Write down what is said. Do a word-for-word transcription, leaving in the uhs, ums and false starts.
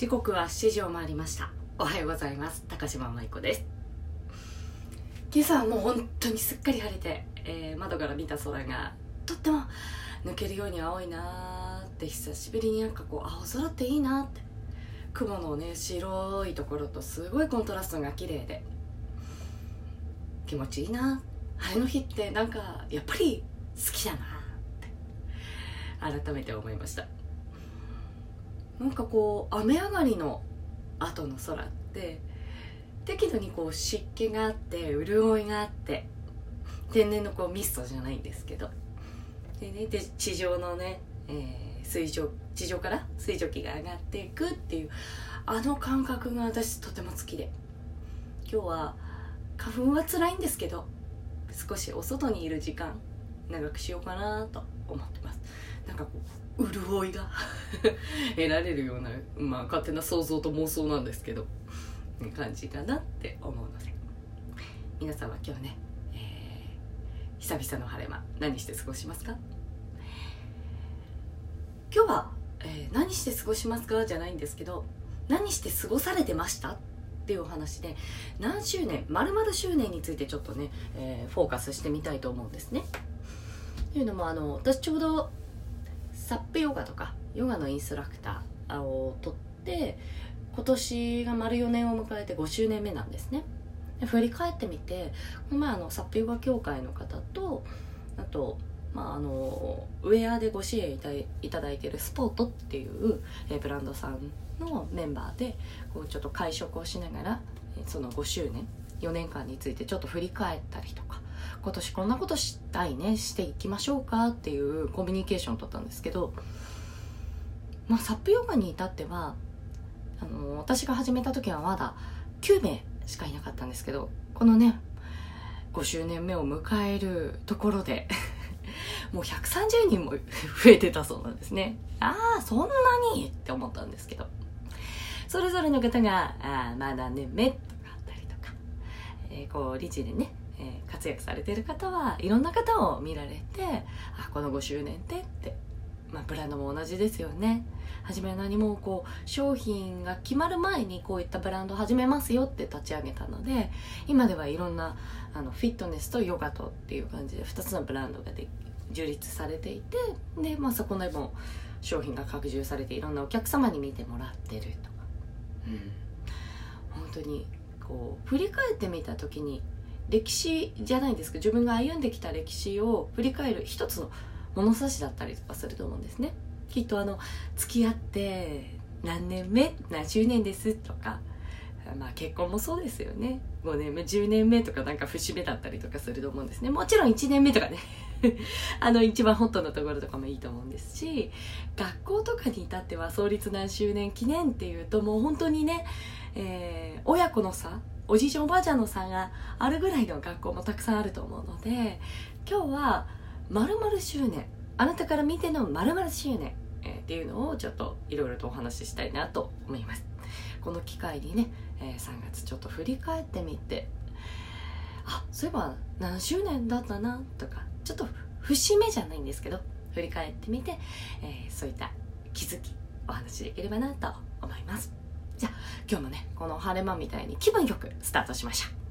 時刻はしちじを回りました。おはようございます。高島舞子です。今朝はもう本当にすっかり晴れて、えー、窓から見た空がとっても抜けるように青いなーって、久しぶりになんかこう青空っていいなって、雲のね白いところとすごいコントラストが綺麗で気持ちいいな。晴れの日ってなんかやっぱり好きだなって改めて思いました。なんかこう雨上がりの後の空って適度にこう湿気があって潤いがあって、天然のこうミストじゃないんですけど、でねで地上のね、えー、水蒸地上から水蒸気が上がっていくっていうあの感覚が私とても好きで、今日は花粉は辛いんですけど少しお外にいる時間長くしようかなと思ってます。なんかこう潤いが得られるような、まあ勝手な想像と妄想なんですけど感じかなって思うので、皆さんは今日ね、えー、久々の晴れ間何して過ごしますか？今日は、えー、何して過ごしますかじゃないんですけど、何して過ごされてましたっていうお話で、何周年〇〇周年についてちょっとね、えー、フォーカスしてみたいと思うんですね。というのもあの私ちょうどサップヨガとかヨガのインストラクターを取って今年が丸よねんを迎えてごしゅうねんめなんですね。で振り返ってみて、この前あのサップヨガ協会の方と、あと、まあ、あのウェアでご支援いたいただいているスポートっていうえブランドさんのメンバーでこうちょっと会食をしながら、そのごしゅうねんよねんかんについてちょっと振り返ったりとか、今年こんなことしたいね、していきましょうかっていうコミュニケーションを取ったんですけど、まあ、サップヨガに至ってはあの私が始めた時はまだきゅうめいしかいなかったんですけど、このねごしゅうねんめを迎えるところでもうひゃくさんじゅうにんも増えてたそうなんですね。ああそんなにって思ったんですけど、それぞれの方があまだね目とかあったりとか、えー、こう理事でねえー、活躍されている方はいろんな方を見られて、あこのごしゅうねんってって、まあ、ブランドも同じですよね。初めは何もこう商品が決まる前にこういったブランドを始めますよって立ち上げたので、今ではいろんなあのフィットネスとヨガとっていう感じでふたつのブランドがで樹立されていて、で、まあ、そこでも商品が拡充されていろんなお客様に見てもらってるとか、うん、本当にこう振り返ってみた時に歴史じゃないんですけど、自分が歩んできた歴史を振り返る一つの物差しだったりとかすると思うんですね。きっとあの付き合って何年目何周年ですとか、まあ結婚もそうですよね。ごねんめじゅうねんめとかなんか節目だったりとかすると思うんですね。もちろんいちねんめとかねあの一番ホットなところとかもいいと思うんですし、学校とかに至っては創立何周年記念っていうともう本当にね、えー、親子の差、おじいちゃんおばあちゃんの差があるぐらいの学校もたくさんあると思うので、今日は〇〇周年、あなたから見ての〇〇周年、えー、っていうのをちょっといろいろとお話ししたいなと思います。この機会にね、えー、さんがつちょっと振り返ってみて、あそういえば何周年だったなとか、ちょっと節目じゃないんですけど振り返ってみて、えー、そういった気づきお話しできればなと思います。じゃあ今日もねこの晴れ間みたいに気分よくスタートしましょう。